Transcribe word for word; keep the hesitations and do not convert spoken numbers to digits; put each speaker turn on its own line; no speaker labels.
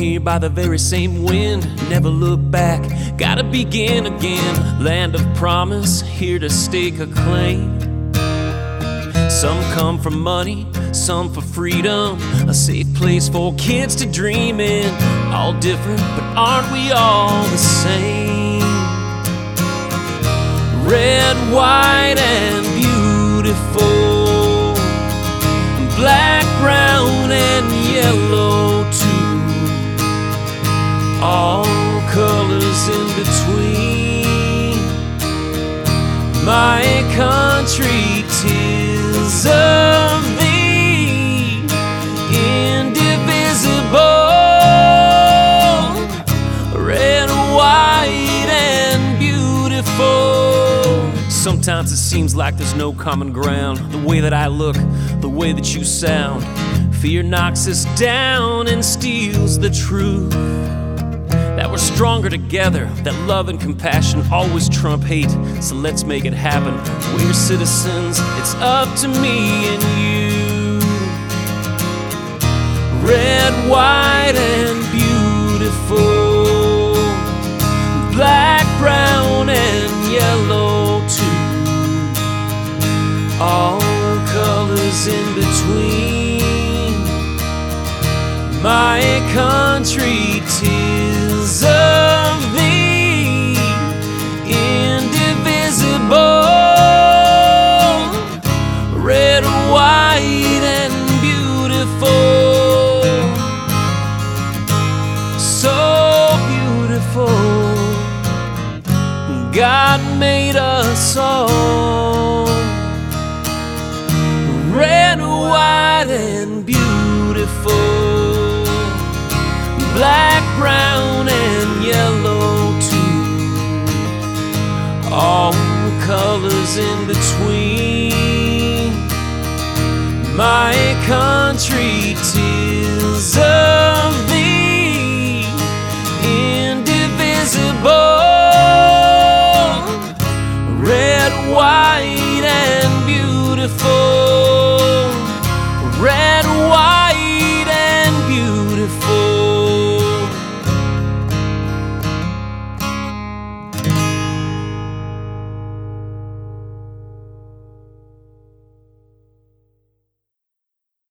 here by the very same wind. Never look back, gotta begin again. Land of promise, here to stake a claim. Some come for money, some for freedom, a safe place for kids to dream in. All different, but aren't we all the same? Red, white, and beautiful, black, brown, and yellow too. All colors in between. My country, 'tis of thee, indivisible. Red, white, and beautiful. Sometimes it seems like there's no common ground. The way that I look, the way that you sound. Fear knocks us down and steals the truth. That we're stronger together, that love and compassion always trump hate. So let's make it happen. We're citizens, it's up to me and you. Red, white, and beautiful, black, brown, and yellow too. All colors in between. My country, 'tis of thee, indivisible. Red, white, and beautiful. So beautiful. God made us all. Red, white, and beautiful. Black, brown, and yellow too. All colors in between. My country, 'tis